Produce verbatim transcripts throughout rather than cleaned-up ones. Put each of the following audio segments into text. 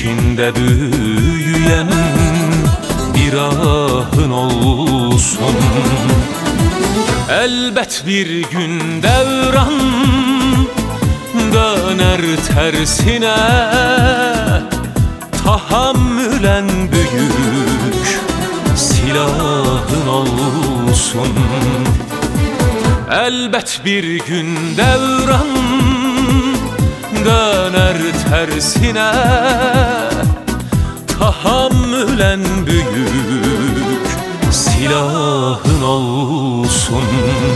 içinde büyüyen bir ahın olsun. Elbet bir gün devran döner tersine, tahammülen büyük silahın olsun. Elbet bir gün devran döner tersine, tahammülen büyük silahın olsun.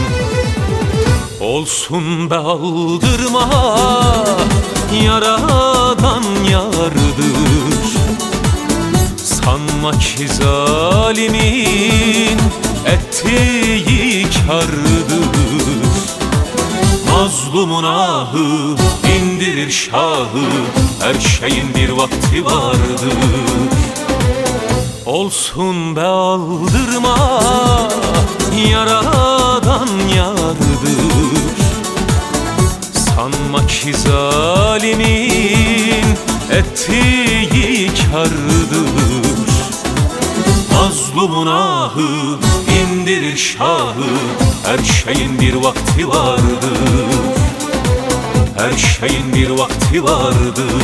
Olsun be aldırma, yaradan yardır. Sanma ki zalimin ettiği kârdır. Mazlumun ahı indirir şahı, her şeyin bir vakti vardır. Olsun be aldırma, yaradan yardır. Sanma ki zalimin ettiği kârdır. Mazlumun ahı indirir şahı, her şeyin bir vakti vardır. Her şeyin bir vakti vardır.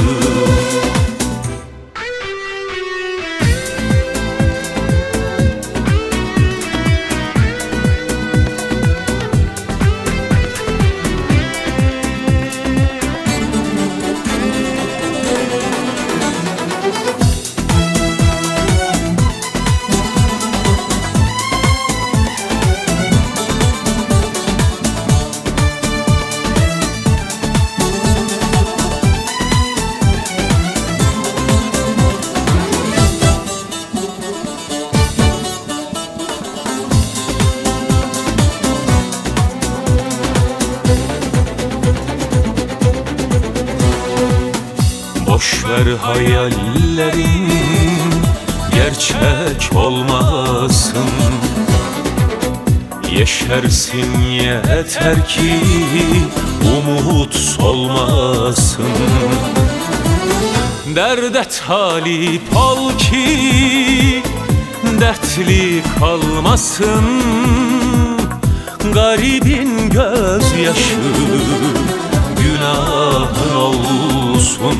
Boşver hayallerin gerçek olmasın. Yeşersin yeter ki umut solmasın. Derde talip ol ki dertli kalmasın. Garibin gözyaşı günahın olsun.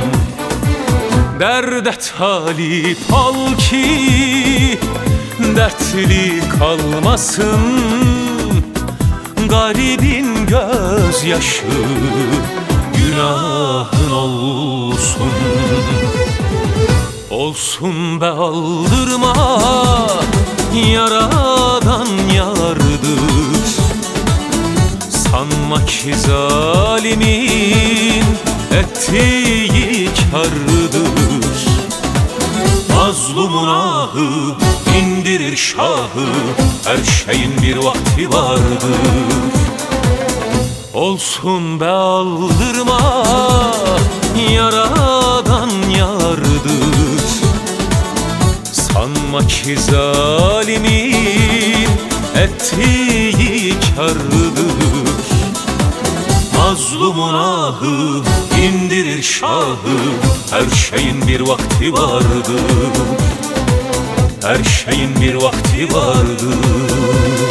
Derde talip ol ki dertli kalmasın. Garibin gözyaşı günahın olsun. Olsun be aldırma, yaradan yardır. Sanma ki zalimin ettiği kârdır. Mazlumun ahı indirir şahı, her şeyin bir vakti vardır. Olsun be aldırma, yaradan yardır. Sanma ki zalimin ettiği kârdır. Mazlumun ahı indirir şahı, her şeyin bir vakti vardır. Her şeyin bir vakti vardır.